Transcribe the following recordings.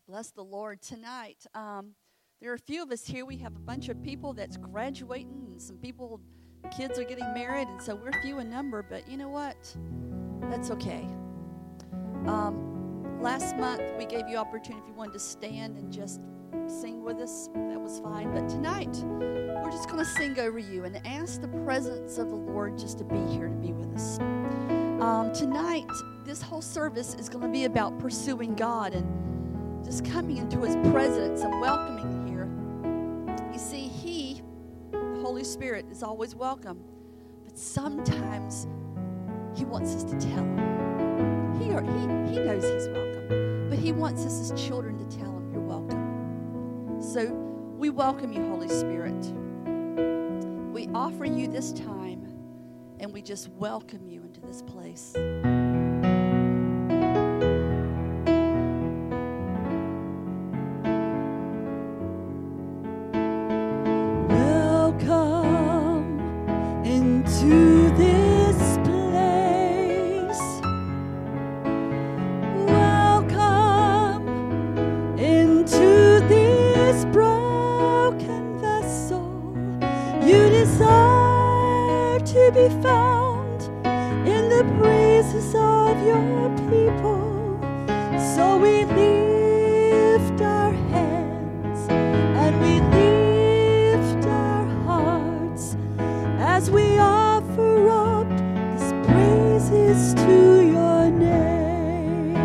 Bless the Lord. Tonight, there are a few of us here. We have a bunch of people that's graduating, and some people, kids are getting married, and so we're few in number, but you know what? That's okay. Last month, we gave you opportunity if you wanted to stand and just sing with us. That was fine. But tonight, we're just going to sing over you and ask the presence of the Lord just to be here, to be with us. Tonight, this whole service is going to be about pursuing God and just coming into His presence and welcoming here. You see, He, the Holy Spirit, is always welcome. But sometimes He wants us to tell Him. He knows He's welcome. But He wants us as children to tell Him, you're welcome. So we welcome you, Holy Spirit. We offer you this time, and we just welcome you into this place. Be found in the praises of your people. So we lift our hands and we lift our hearts as we offer up these praises to your name.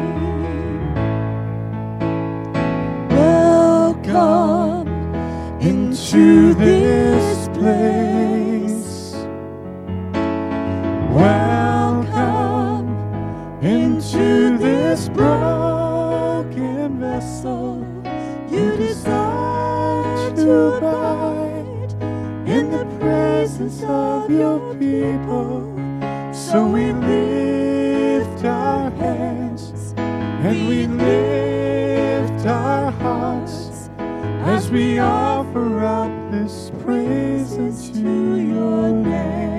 Welcome into this place. Welcome into this broken vessel. You desire to abide in the presence of your people. So we lift our hands and we lift our hearts as we offer up this praise unto your name.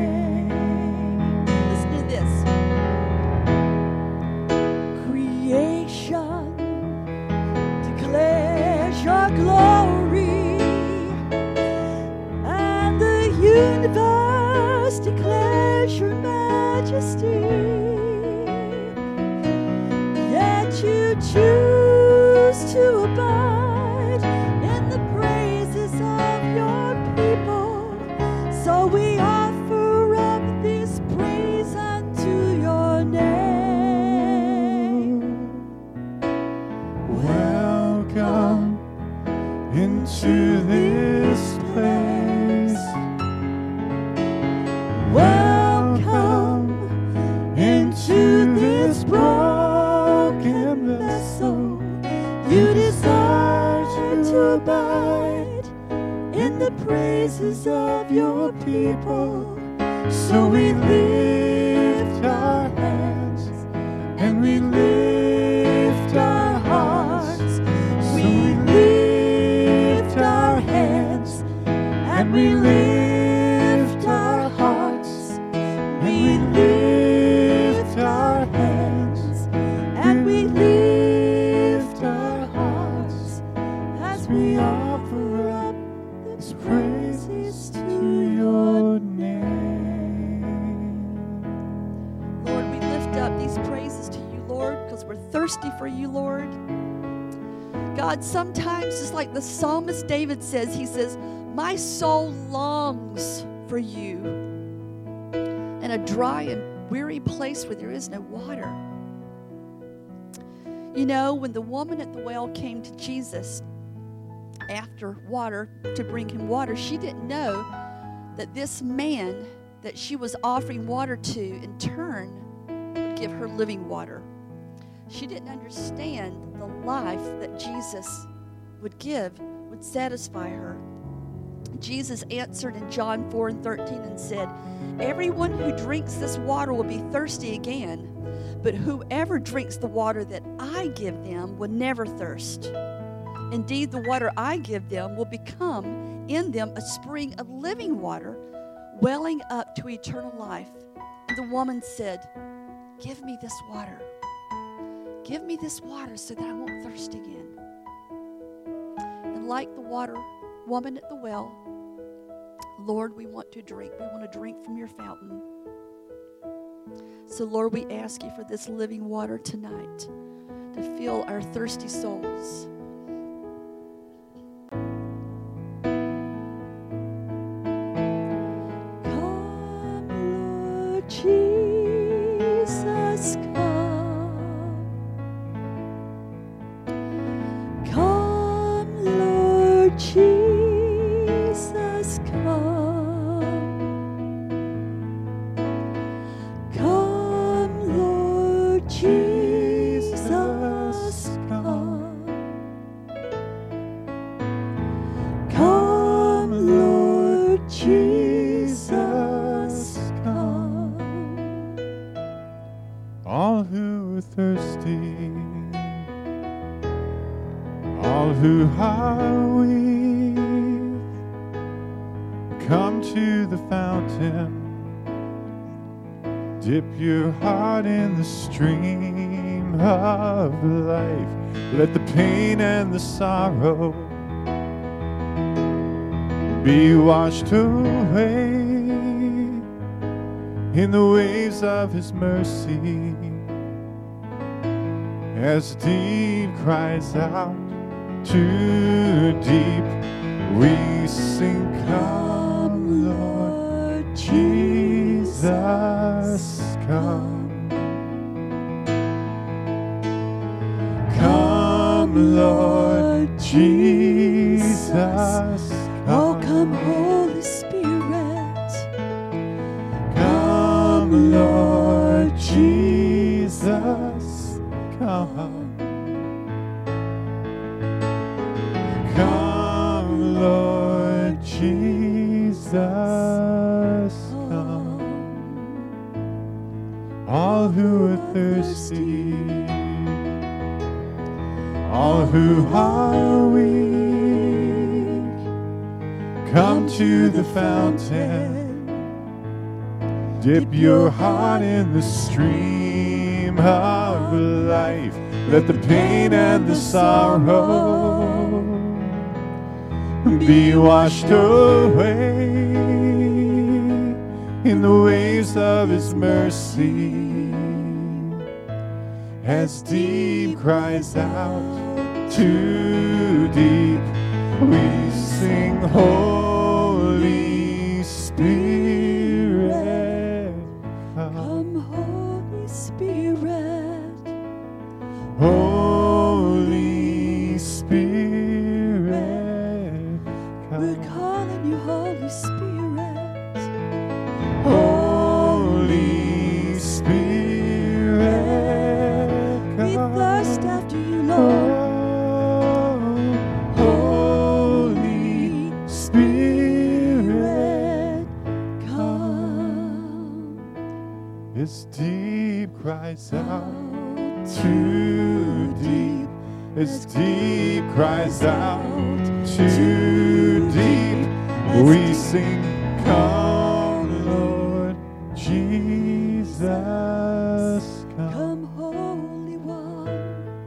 Glory and the universe declares your majesty, yet you choose to abide in the praises of your people. So we offer up this praise unto your name. Welcome into this place. Welcome into this broken vessel. You desire to abide in the praises of your people. So we lift our hands and we lift our hearts. We lift our hands and we lift our hearts. We lift our hands and we lift our hearts as we offer up these praises to your name. Lord, we lift up these praises to you, Lord, because we're thirsty for you, Lord. God, sometimes, just like the psalmist David says, he says, my soul longs for you in a dry and weary place where there is no water. You know, when the woman at the well came to Jesus after water to bring him water, she didn't know that this man that she was offering water to in turn would give her living water. She didn't understand the life that Jesus would give, would satisfy her. Jesus answered in John 4:13 and said, everyone who drinks this water will be thirsty again, but whoever drinks the water that I give them will never thirst. Indeed, the water I give them will become in them a spring of living water, welling up to eternal life. And the woman said, give me this water. Give me this water so that I won't thirst again. like the water woman at the well, Lord, we want to drink. We want to drink from your fountain. So, Lord, we ask you for this living water tonight to fill our thirsty souls. Come, Lord Jesus, come. Come, Lord Jesus, come. Come, Lord Jesus, come. Come, Lord Jesus, come. All who are thirsty, all who are weak, come to the fountain. Dip your heart in the stream of life. Let the pain and the sorrow be washed away in the waves of his mercy. As deep cries out to deep, we sing, come, Lord Jesus, come. Come, Lord Jesus, Oh, come, Holy Spirit. come, Lord Jesus, come. Come, Lord Jesus, come. All who are thirsty, all who are weak, come to the fountain. Dip your heart in the stream of life. Let the pain and the sorrow be washed away in the waves of his mercy. As deep cries out to deep, we sing, Holy Spirit, Come, Holy Spirit. Holy Spirit, We're come. calling you, Holy Spirit. Holy Spirit, We come. thirst after you, Lord. Holy Spirit, Come. as deep cries out to deep, as deep cries out to deep, we sing, come, Lord Jesus, come. Come, Holy One.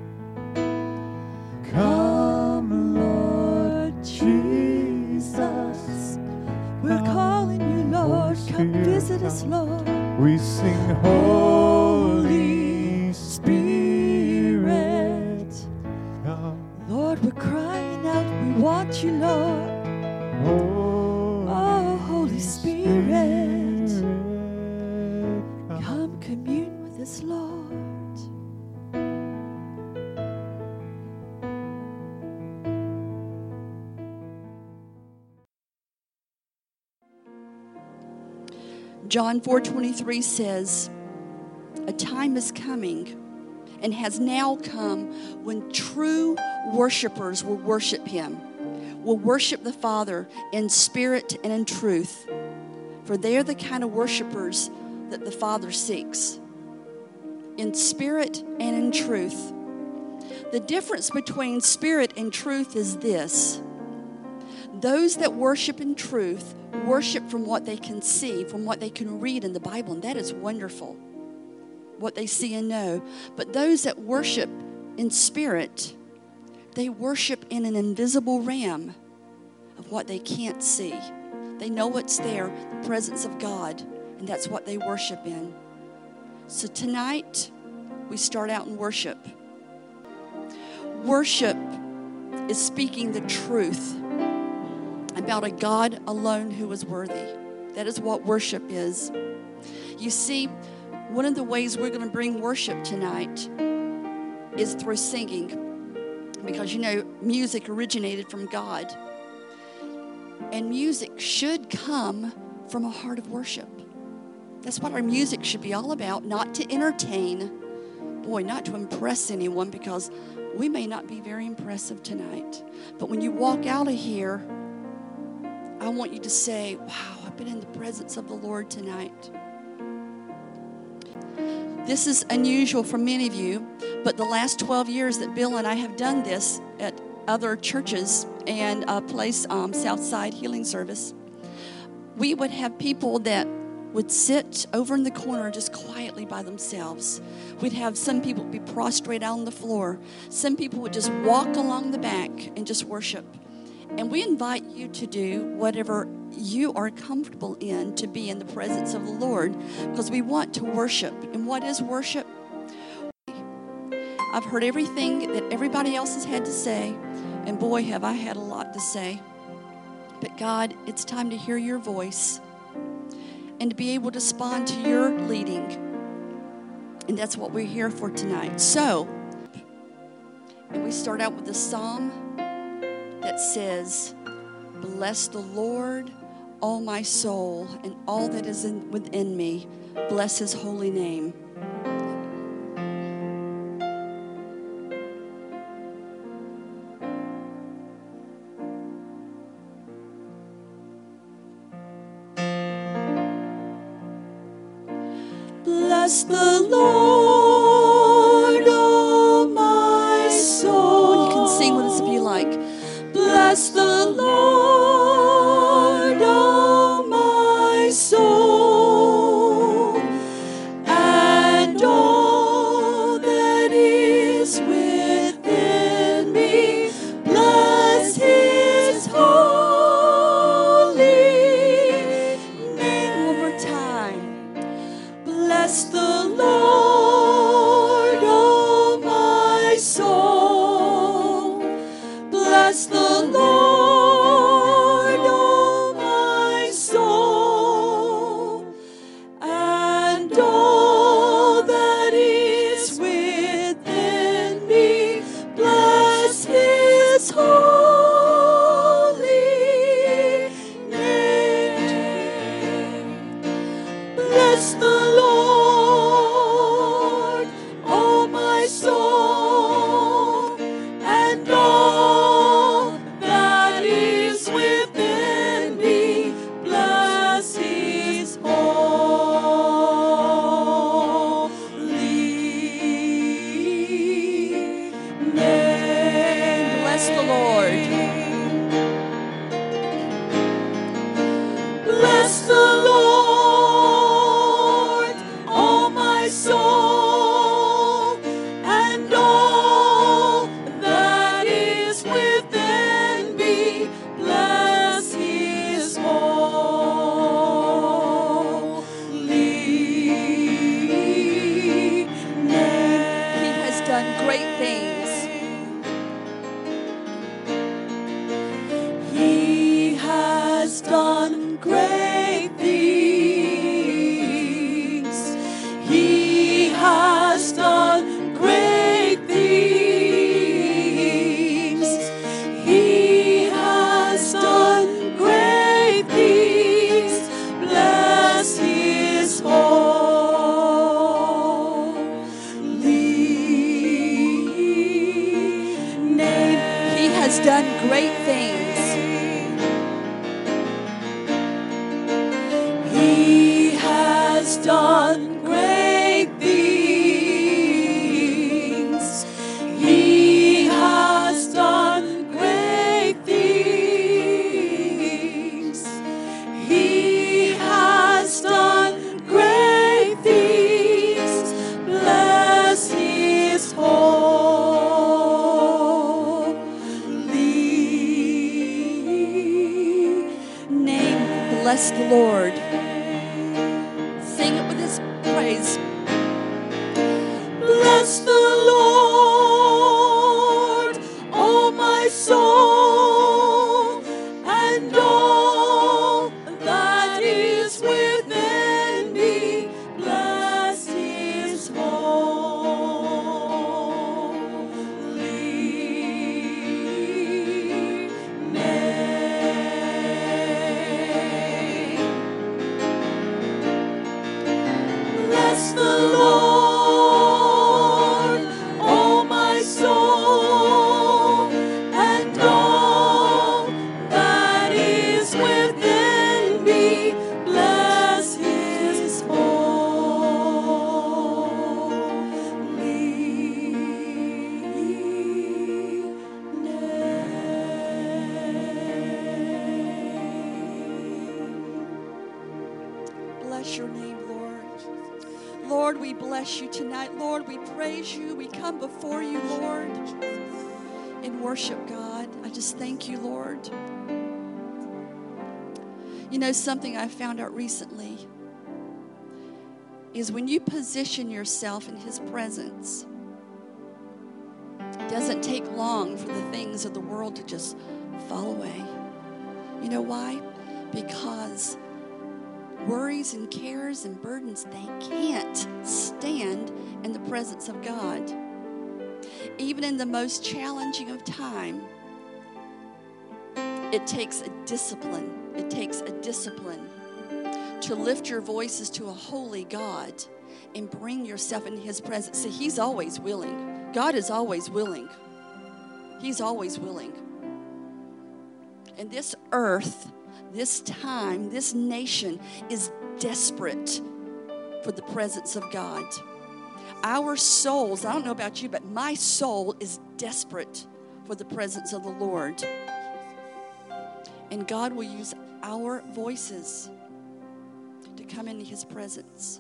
Come, Lord Jesus. We're calling you, Lord. Come Spirit, visit us, come. Lord. We sing, Holy Spirit, come. Lord, we're crying out. We want you, Lord. Oh, Holy Spirit, come. come commune with us, Lord. John 4:23 says, a time is coming and has now come when true worshipers will worship him, will worship the Father in spirit and in truth. For they are the kind of worshipers that the Father seeks, in spirit and in truth. The difference between spirit and truth is this: those that worship in truth worship from what they can see, from what they can read in the Bible, and that is wonderful, what they see and know. But those that worship in spirit They worship in an invisible realm of what they can't see. They know what's there, the presence of God, and that's what they worship in. So tonight, we start out in worship. Worship is speaking the truth about a God alone who is worthy. That is what worship is. You see, one of the ways we're going to bring worship tonight is through singing. Because, you know, music originated from God. And music should come from a heart of worship. That's what our music should be all about, not to entertain, not to impress anyone, because we may not be very impressive tonight. But when you walk out of here, I want you to say, wow, I've been in the presence of the Lord tonight. This is unusual for many of you, but the last 12 years that Bill and I have done this at other churches and a place, Southside Healing Service, we would have people that would sit over in the corner just quietly by themselves. We'd have some people be prostrate out on the floor. Some people would just walk along the back and just worship. And we invite you to do whatever you are comfortable in to be in the presence of the Lord, because we want to worship. And what is worship? I've heard everything that everybody else has had to say, and boy, have I had a lot to say. But God, it's time to hear your voice and to be able to respond to your leading. And that's what we're here for tonight. So, and we start out with a psalm that says, bless the Lord, all my soul, and all that is within me. Bless his holy name. Bless the Lord, oh my soul. You can sing with us if you like. Bless the Lord, oh my soul, and all that is within me. Bless his holy name. One more time. Bless the Lord, oh my soul. Bless the Lord, oh my soul, and all that is within me. Bless his holy name. Bless the Lord, oh my soul, and all that is within me. Bless his holy name. Bless the Lord. Bless the Lord, oh my soul, and all that is within me. Bless his holy name. He has done great things. He has done great things. He has done great things. He has done great things. Bless his holy name. He has done great things. He has done great things. He has done great things. He has done great things. Bless his holy Bless the Lord. Sing it with his praise. Bless the Lord, oh my soul, and all that is within me. Bless his holy name. Bless the Lord, oh my soul, and all that is within me. Bless his holy name. Bless your name, Lord. Lord, we bless you tonight. Lord, we praise you. We come before you, Lord, in worship, God. I just thank you, Lord. You know, something I found out recently is when you position yourself in his presence, it doesn't take long for the things of the world to just fall away. You know why? Because worries and cares and burdens, they can't stand in the presence of God. Even in the most challenging of time, it takes a discipline. It takes a discipline to lift your voices to a holy God and bring yourself into his presence. See, he's always willing. God is always willing. He's always willing. And this earth, this time, this nation is desperate for the presence of God. Our souls, I don't know about you, but my soul is desperate for the presence of the Lord. And God will use our voices to come into his presence.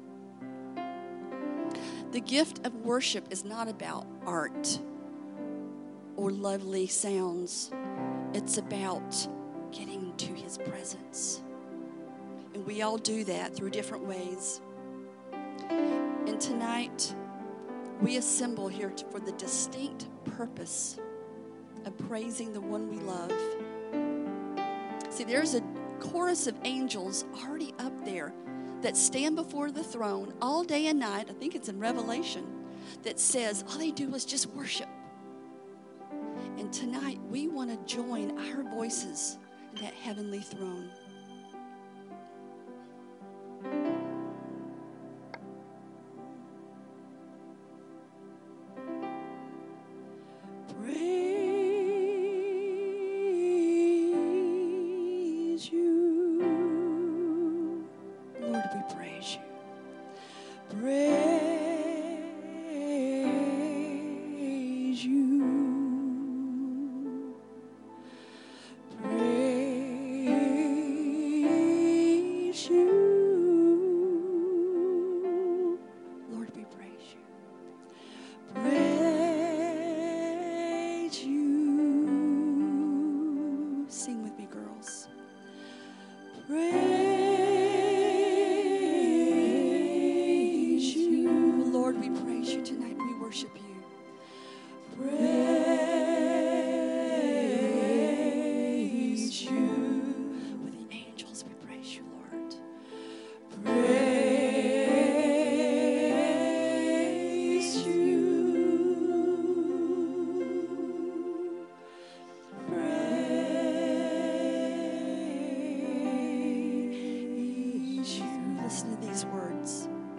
The gift of worship is not about art or lovely sounds. It's about getting to his presence. And we all do that through different ways. And tonight, we assemble here for the distinct purpose of praising the one we love. See, there's a chorus of angels already up there that stand before the throne all day and night. I think it's in Revelation that says all they do is just worship. And tonight, we want to join our voices in that heavenly throne. Praise you. Lord, we praise you. Praise you. Praise you. Lord, we praise you. Praise you. Sing with me, girls. Praise you. Lord, we praise you tonight. We worship you. Praise you. With the angels, we praise you, Lord. Praise you. Praise you. Listen to these words.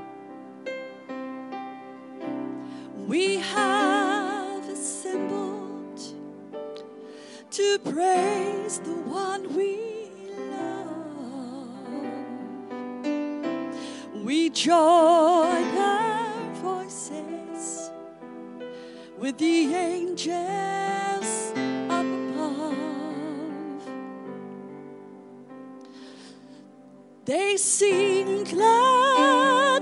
We have assembled to praise the one we love. We join our voices with the angels up above. They sing glad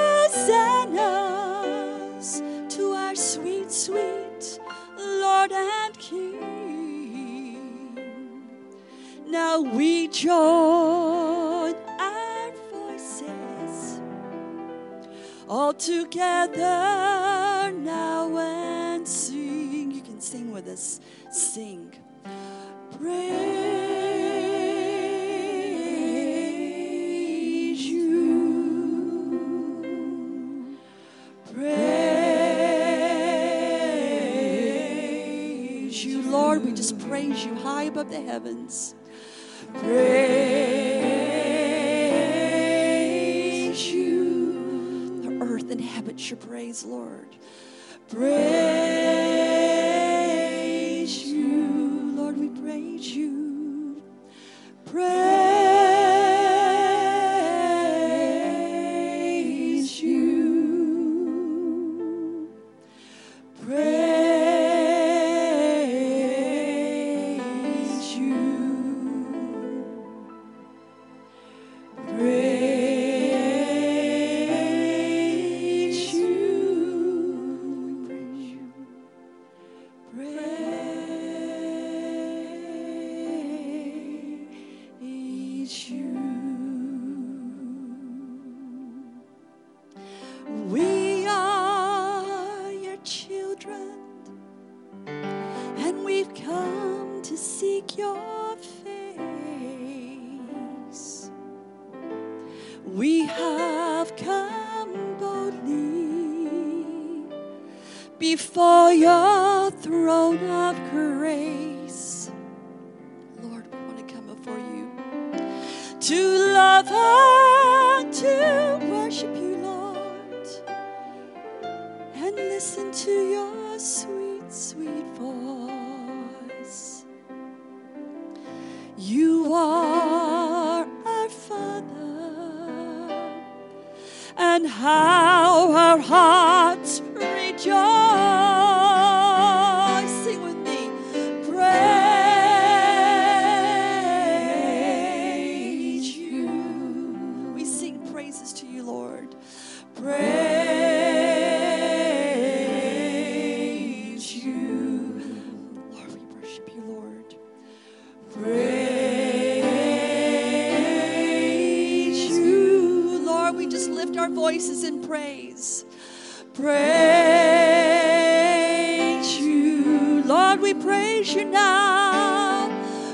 hosannas to our sweet, sweet Lord and King. Now we join our voices all together now and sing. You can sing with us. Sing. Praise you. Praise you. Lord, we just praise you high above the heavens. Praise you. The earth inhabits your praise, Lord. Praise you. Lord, we praise you. Praise you. Praise you. Praise you. Praise you. We are your children, and we've come to seek your face. We have come boldly before your throne of grace. Lord, we want to come before you to love and to worship you, Lord, and listen to your sweet, sweet voice. You are our Father, and how our hearts rejoice. Sing with me. Praise you. We sing praises to you, Lord. Praise you. Lord, we worship you, Lord. Praise you. Lord, we just lift our voices in praise. Praise you. Lord, we praise you now.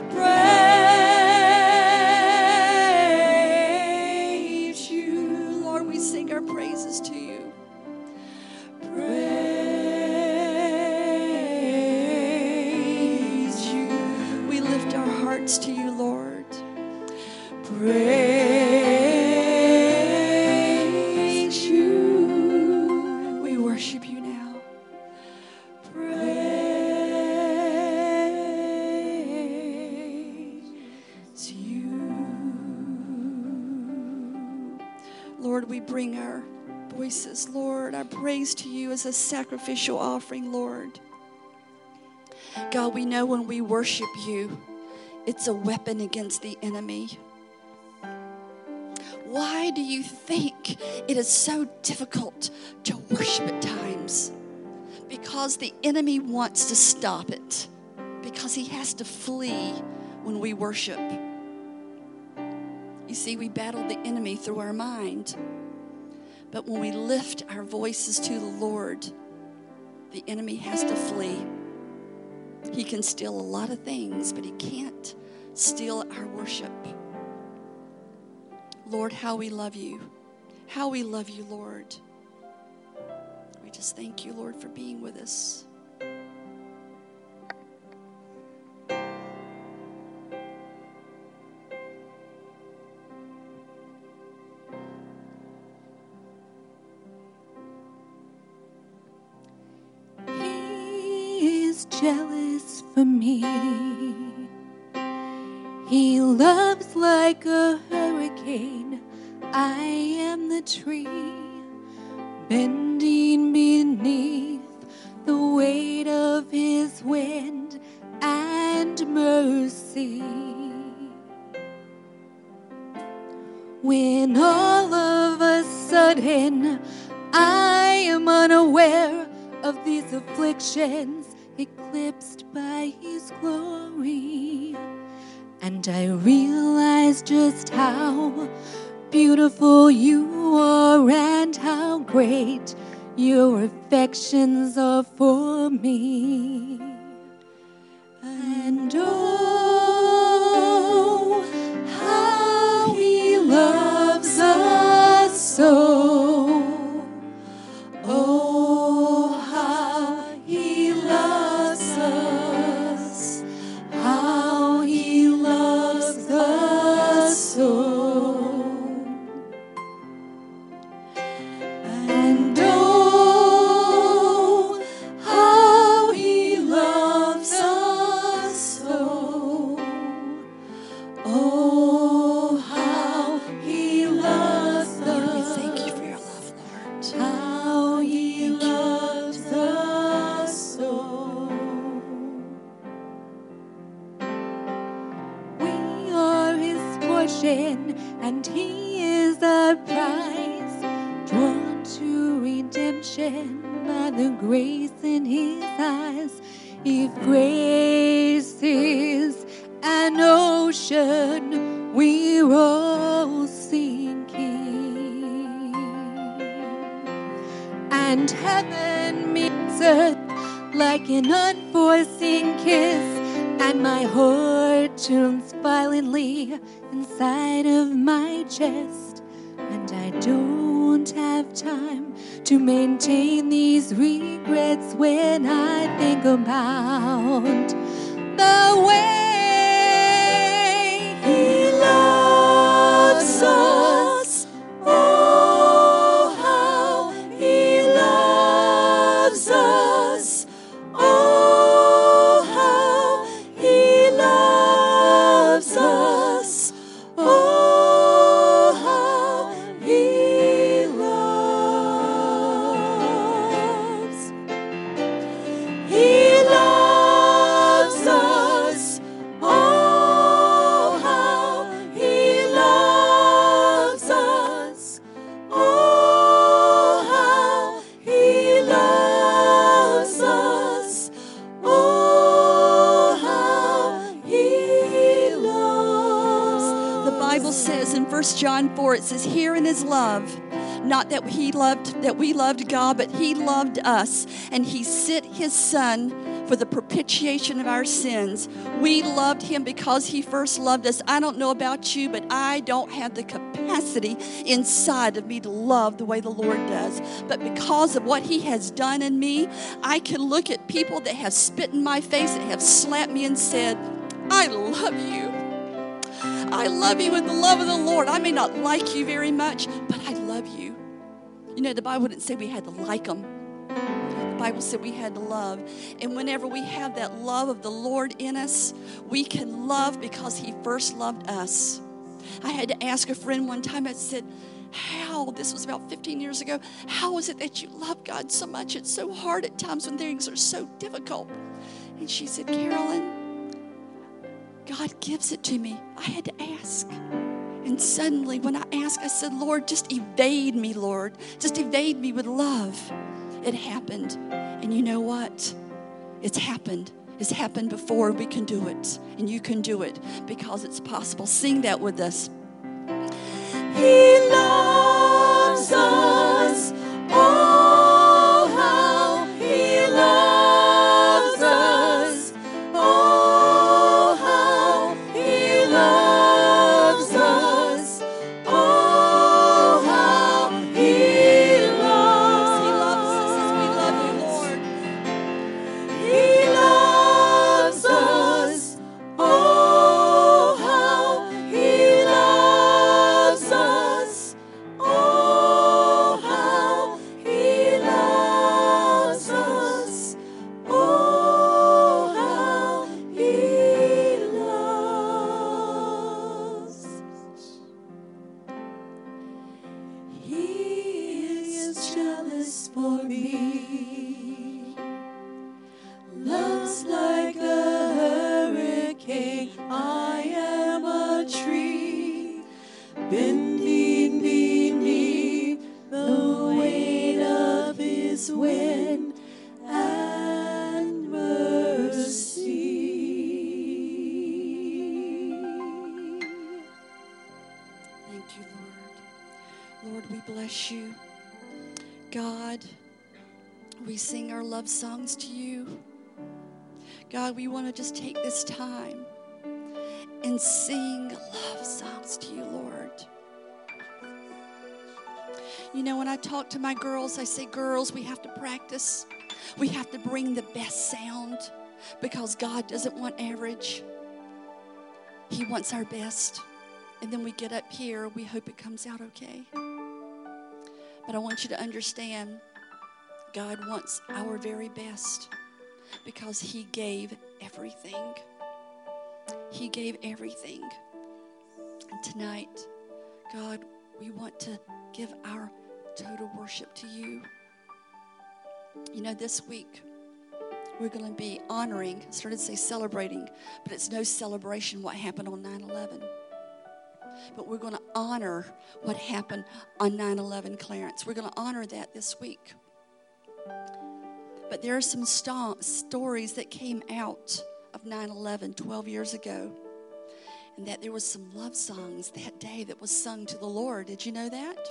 Praise you. Lord, we sing our praises to you. Praise you. We lift our hearts to you, Lord. Praise you. We worship you now. Praise you. Lord, we bring our voices, Lord, our praise to you as a sacrificial offering, Lord. God, we know when we worship you, it's a weapon against the enemy. Why do you think it is so difficult to worship at times? Because the enemy wants to stop it. Because he has to flee when we worship. You see, we battle the enemy through our mind. But when we lift our voices to the Lord, the enemy has to flee. He can steal a lot of things, but he can't steal our worship. Lord, how we love you. How we love you, Lord. We just thank you, Lord, for being with us. He is jealous for me. He loves like a hurricane. I am the tree bending beneath the weight of his wind and mercy. When all of a sudden I am unaware of these afflictions, eclipsed by his glory, and I realize just how beautiful you are and how great your affections are for me. And oh, how he loves us so. Oh, how he loves us. How he loves us so. And oh, how he loves us so. Oh, how he loves Lord, we us. thank you for your love, Lord. How he loves us so. We are his portion, and he is our prize, drawn to redemption by the grace in his eyes. If grace is an ocean, we're all sinking, and heaven meets earth like an unforeseen kiss, and my heart turns violently inside of my chest, and I don't have time to maintain these regrets when I think about the way he loves us. Oh, how he loves us. Oh, how he loves us. Oh, how he loves. He loves us. Oh, how he loves us. Oh, how he loves us. Oh, how he loves. The Bible says in 1 John 4, it says, "Herein is love, not that we loved God, but he loved us, and he sent his Son for the propitiation of our sins." We loved him because he first loved us. I don't know about you, but I don't have the capacity inside of me to love the way the Lord does. But because of what he has done in me, I can look at people that have spit in my face, that have slapped me and said, "I love you. I love you with the love of the Lord. I may not like you very much, but I love you." You know, the Bible didn't say we had to like them. The Bible said we had to love. And whenever we have that love of the Lord in us, we can love because he first loved us. I had to ask a friend one time, I said, this was about 15 years ago, how is it that you love God so much? It's so hard at times when things are so difficult. And she said, "Carolyn, God gives it to me. I had to ask." And suddenly when I asked, I said, "Lord, just evade me, Lord. Just evade me with love." It happened. And you know what? It's happened. It's happened before. We can do it. And you can do it because it's possible. Sing that with us. He loves us. Oh, how he loves us. Oh, how he loves us. Oh, how he loves. He loves us as we love you, Lord. He loves us. Oh, how he loves us. bless you. God, we sing our love songs to you. God, we want to just take this time and sing love songs to you, Lord. You know, when I talk to my girls, I say, girls, we have to practice. We have to bring the best sound because God doesn't want average. He wants our best. And then we get up here, we hope it comes out okay. But I want you to understand, God wants our very best because He gave everything. He gave everything. And tonight, God, we want to give our total worship to you. You know, this week, we're going to be honoring, I started to say celebrating, but it's no celebration what happened on 9/11. But we're going to honor what happened on 9/11, Clarence. We're going to honor that this week. But there are some stories that came out of 9/11 12 years ago. And that there was some love songs that day that was sung to the Lord. Did you know that?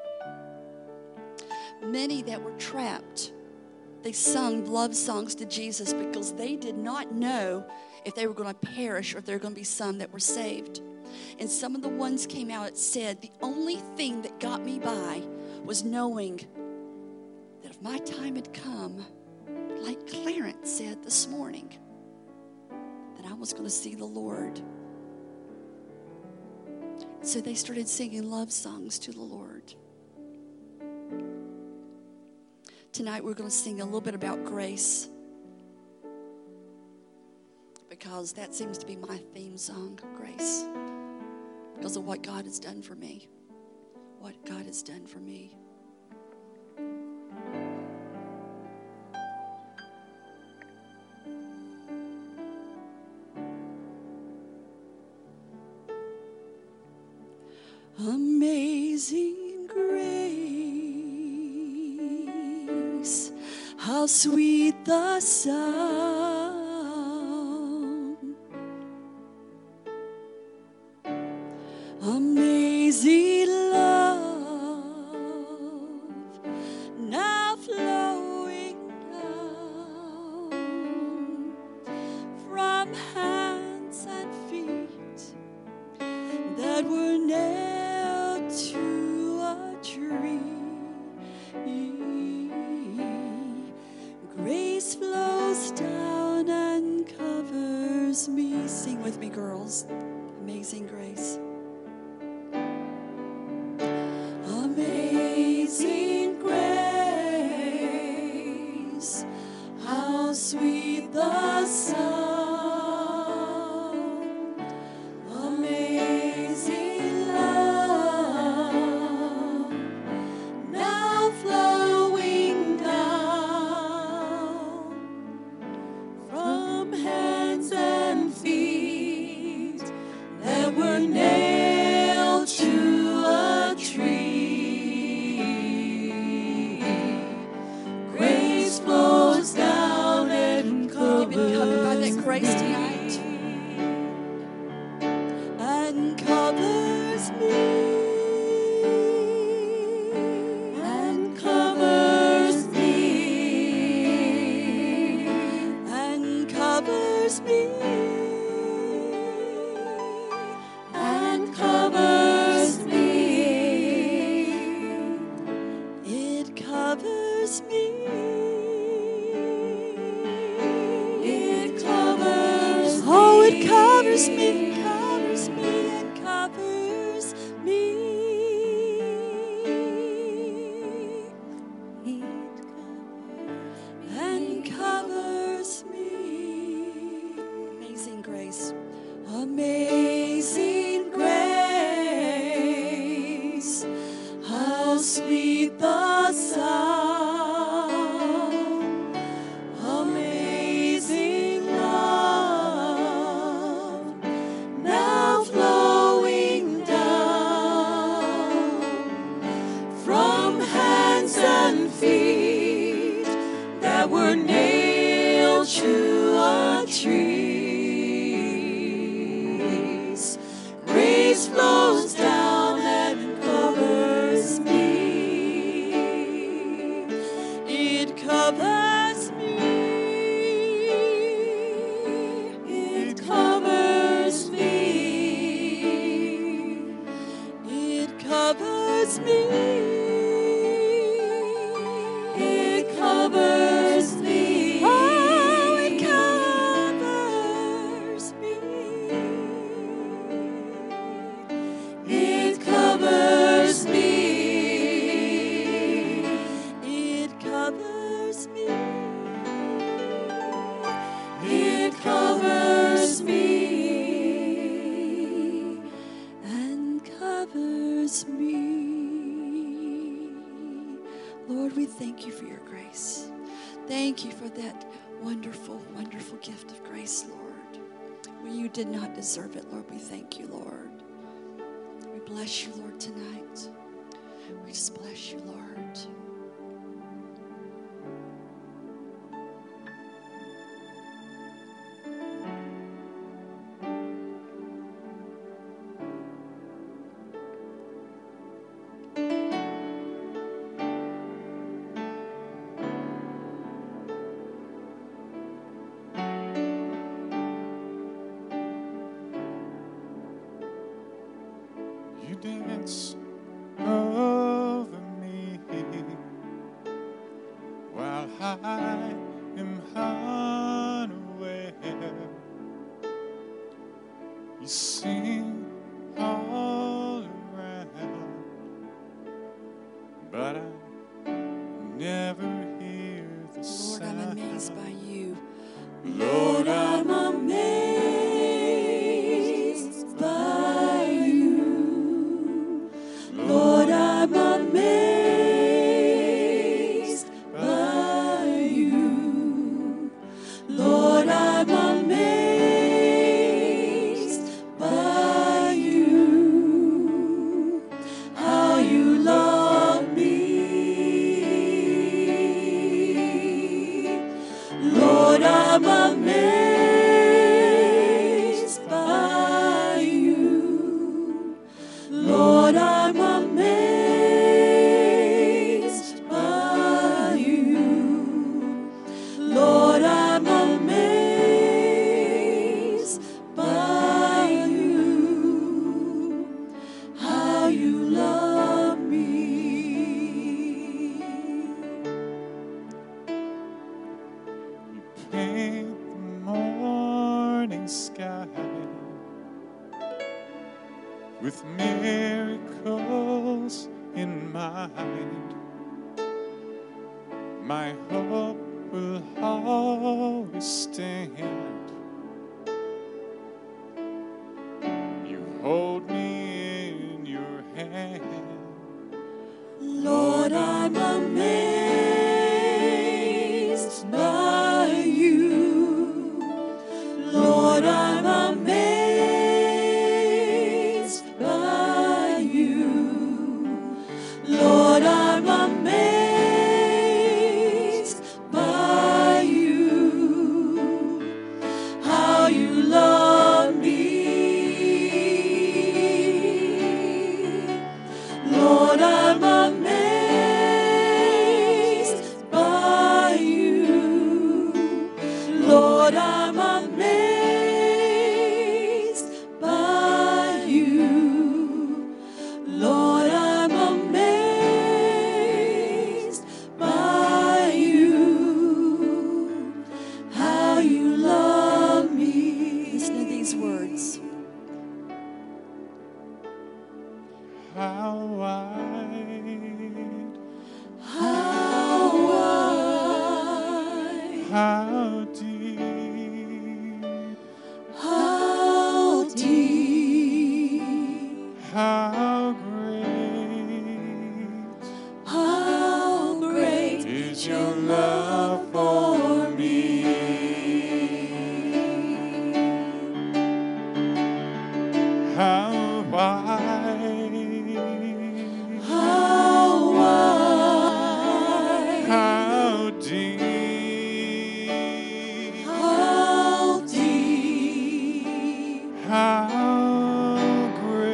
Many that were trapped, they sung love songs to Jesus because they did not know if they were going to perish or if there were going to be some that were saved. And some of the ones came out, it said, the only thing that got me by was knowing that if my time had come, like Clarence said this morning, that I was going to see the Lord. So they started singing love songs to the Lord. Tonight we're going to sing a little bit about grace because that seems to be my theme song, grace, because of what God has done for me. What God has done for me. Amazing grace, how sweet the sound. Amazing love, now flowing down from hands and feet that were nailed to a tree. Grace flows down and covers me. Sing with me, girls. Amazing grace. Amazing grace, how sweet the sound. Grace tonight and covers me and covers me and covers me and covers me. It covers me. It covers me, covers me, and covers me. And covers me. Amazing grace. Amazing grace. How sweet the sound. Were nailed to a tree. thank you for your grace. Thank you for that wonderful, wonderful gift of grace, Lord. Well, you did not deserve it, Lord. We thank you, Lord. We bless you, Lord, tonight. We just bless you, Lord. You dance over me while I am unaware. You sing all around, but I never hear the Lord, I'm sound. amazed by you. Lord, I'm amazed by you. Lord, I'm amazed by you. Lord, I'm amazed by you. How you love me. Lord, I'm amazed by you. Lord, I'm amazed by you. Lord, I'm amazed by you. How you love me. You paint the morning sky with miracles in mind. My hope will always stand. You hold me in your hand. Lord, I'm amazed by you. Lord, I'm amazed by you. Lord, I'm amazed by you. How you love me. Lord, I'm amazed by you. Lord, I'm amazed by you. Lord, I'm amazed by you. How you love me. Listen to these words. How wide, How wide, how deep, how deep, how great how great is your love for me. How wide, how wide, how deep, how deep, how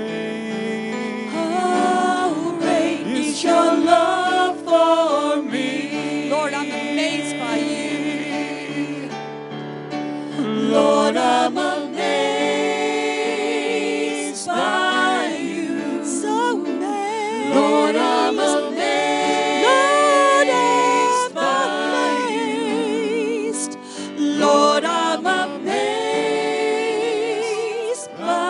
great is your love for me. Lord, I'm amazed by you. Lord, I'm amazed by you. So amazed. Lord, I'm amazed by you. Lord, I'm amazed by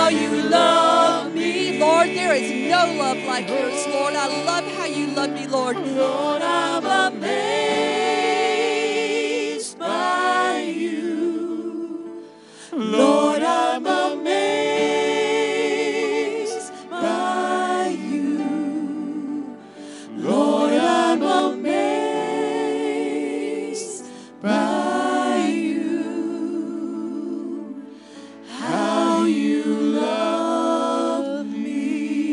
how you love me. Lord, there is no love like yours, Lord. I love how you love me, Lord. Lord, I'm amazed by you. Lord, I'm amazed by you. Lord, I'm amazed by you. How you love me.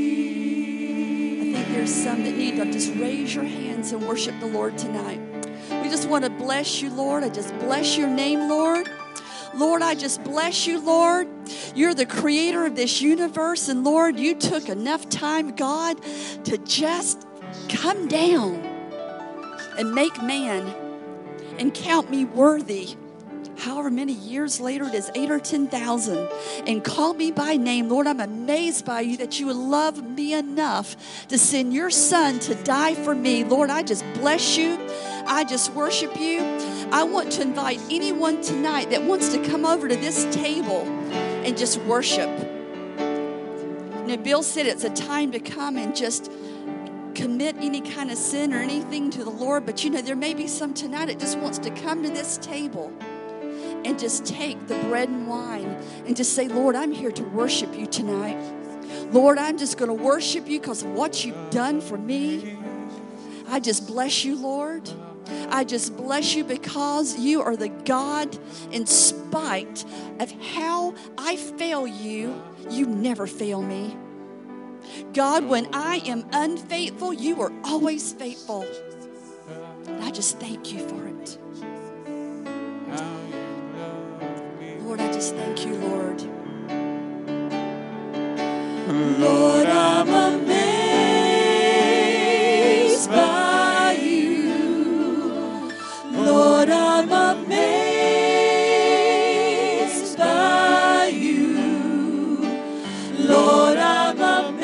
I think there's some that need to just raise your hands and worship the Lord tonight. We just want to bless you, Lord. I just bless your name, Lord. Lord, I just bless you, Lord. You're the creator of this universe. And Lord, you took enough time, God, to just come down and make man and count me worthy. However many years later it is, 8 or 10,000, and call me by name. Lord, I'm amazed by you that you would love me enough to send your son to die for me. Lord, I just bless you. I just worship you. I want to invite anyone tonight that wants to come over to this table and just worship. You know, Bill said it's a time to come and just commit any kind of sin or anything to the Lord. But you know, there may be some tonight that just wants to come to this table and just take the bread and wine and just say, Lord, I'm here to worship you tonight. Lord, I'm just going to worship you because of what you've done for me. I just bless you, Lord. I just bless you because you are the God, in spite of how I fail you, you never fail me. God, when I am unfaithful, you are always faithful. And I just thank you for it. Lord, I just thank you, Lord. Lord, I'm amazed by you. Lord, I'm amazed by you. Lord, I'm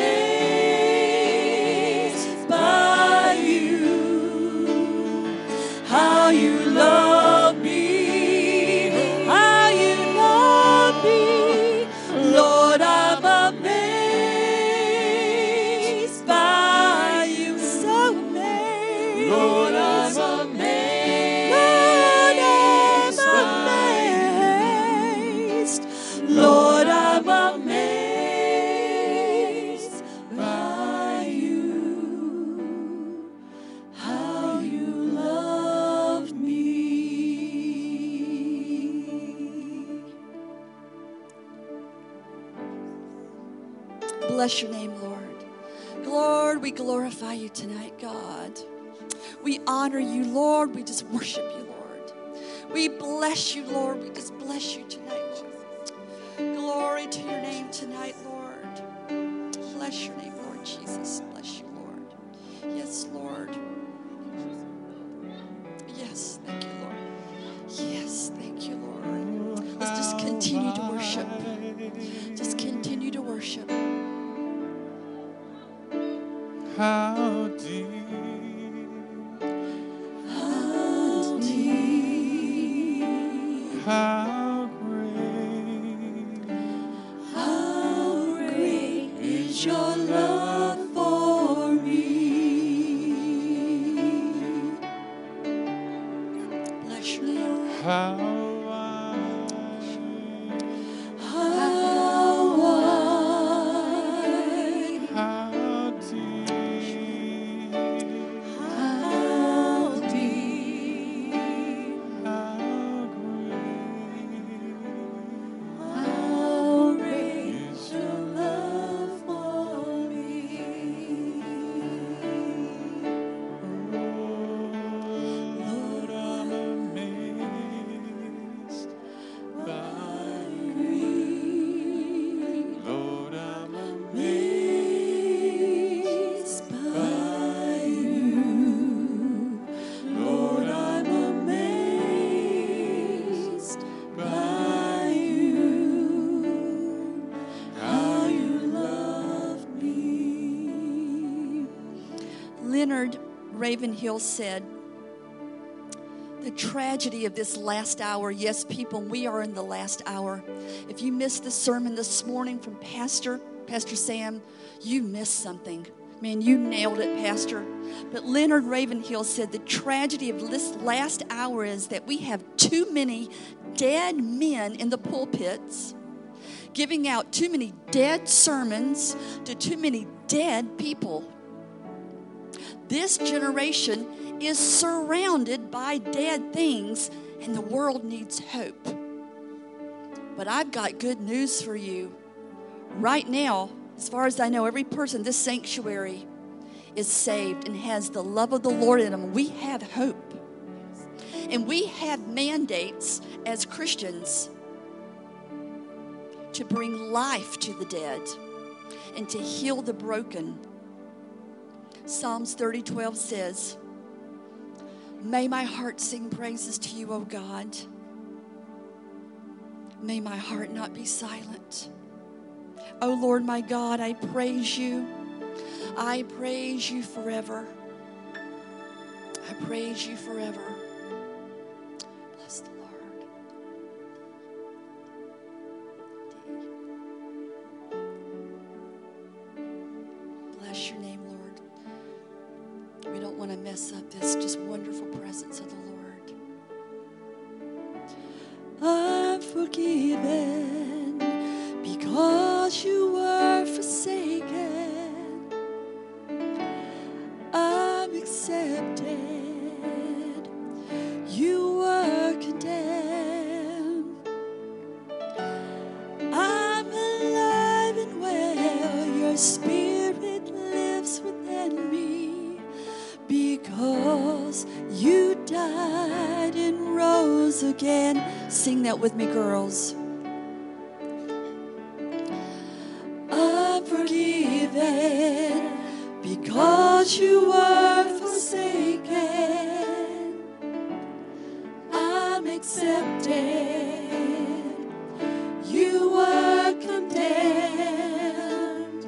amazed by you. How you love me, how you love me. Lord, I'm amazed by you. So amazed. Lord, I'm amazed. Lord, I'm amazed by you. How you love me. Bless your name, Lord. Lord, we glorify you tonight, God. We honor you, Lord. We just worship you, Lord. We bless you, Lord. We just bless you tonight, Lord. Glory to your name tonight, Lord. Bless your name, Lord Jesus. Bless you, Lord. Yes, Lord. Yes, thank you, Lord. Yes, thank you, Lord. Let's just continue to worship. Just continue to worship. How deep, How deep, how great, how great is your love for me. Bless your name. how wide, How wide, how deep, how deep, how great how great is your love for me. Lord, I'm amazed by you. Lord, I'm amazed By you, Lord, I'm amazed by you. How you love me. Leonard Ravenhill said, The tragedy of this last hour. Yes, people, we are in the last hour. If you missed the sermon this morning from Pastor Sam, you missed something. Man, you nailed it, Pastor. But Leonard Ravenhill said the tragedy of this last hour is that we have too many dead men in the pulpits, giving out too many dead sermons to too many dead people. This generation is surrounded by dead things, and the world needs hope. But I've got good news for you. Right now, as far as I know, every person in this sanctuary is saved and has the love of the Lord in them. We have hope. And we have mandates as Christians to bring life to the dead and to heal the broken. Psalms 30:12 says, "May my heart sing praises to you, O God. May my heart not be silent. O Lord my God, I praise you. I praise you forever. I praise you forever." Bless the Lord. Bless your name, Lord. We don't want to mess up this just wonderful presence of the Lord. I'm forgiven because you were forsaken. I'm accepted. You were condemned. I'm alive and well. Your spirit lives within me because you died and rose again. Sing that with me, girls. I'm forgiven because you were forsaken. I'm accepted. You were condemned.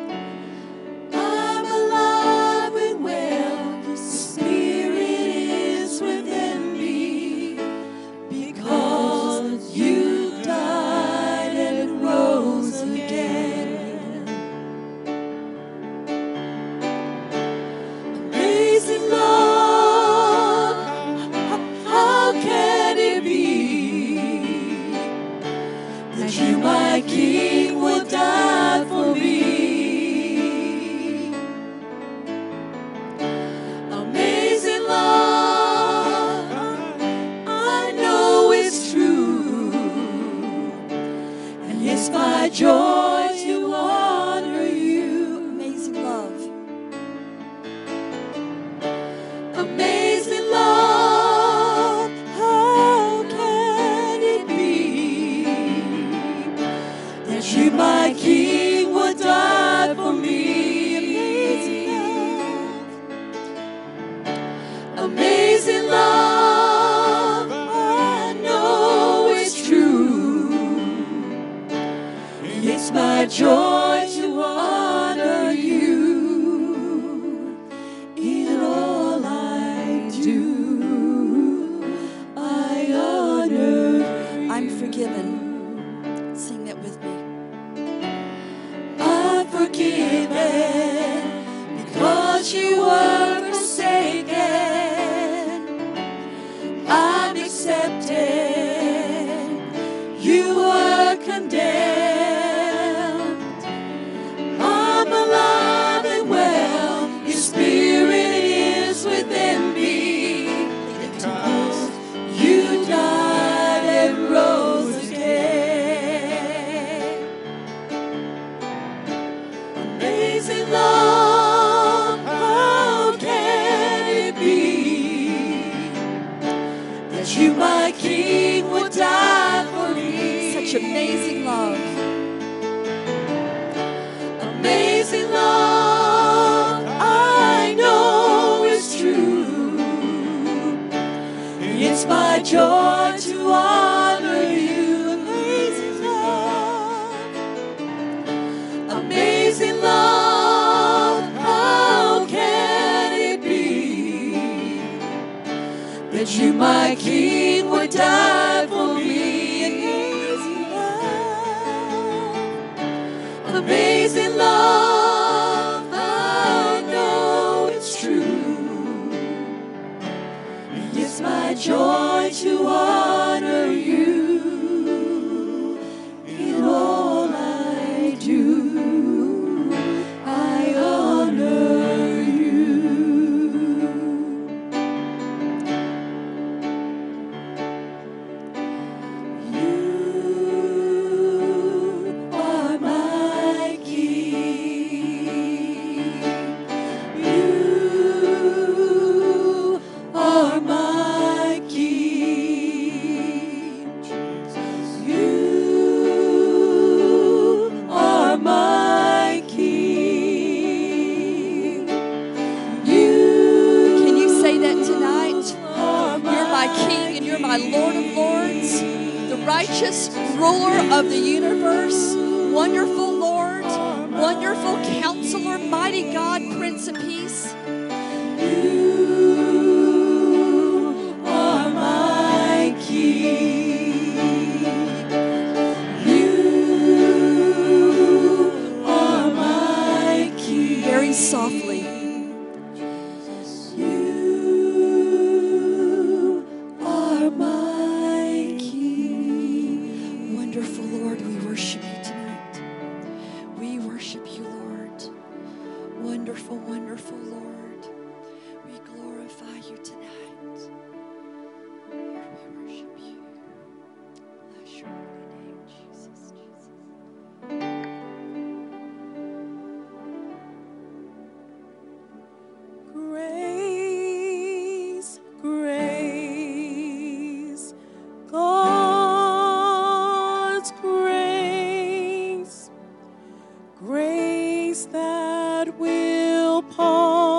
I'm alive and well. Your spirit is within me because you died and rose again. Amazing love, how can it be that you, my King, would die for me? Amazing love, I know it's true, and it's my joy to honor you. Amazing love. Amazing love, how can it be that you, my King, would die for me? Amazing love, I know it's true. It's my joy to honor you in all I do. I honor. I'm forgiven. Sing that with me. I'm forgiven because you were forsaken. I'm accepted. You were condemned. I'm alive and well. Your spirit is within me because you died and rose again. Amazing love, how can it be that you, my King, would die for me? Such amazing love. Amazing love, I know it's true. It's my joy to honor you. Amazing love. Amazing love, how can it be that that you, my King, would die for me. Amazing love, I know it's true. It's my joy to honor you in all I do. I honor you. You are my King. You are my King. You are my King. Can you say that tonight? You're my King and you're my Lord of Lords, the righteous ruler of the universe, wonderful Lord, wonderful Counselor, mighty God, Prince of Peace. You are my King. You are my King. Very softly. You are my King. Wonderful Lord, we worship you tonight. We worship you, Lord. Wonderful, wonderful Lord. We glorify you tonight. Lord, we worship you. Bless your holy name, Jesus, Jesus. Grace, grace, God's grace, grace that will pardon.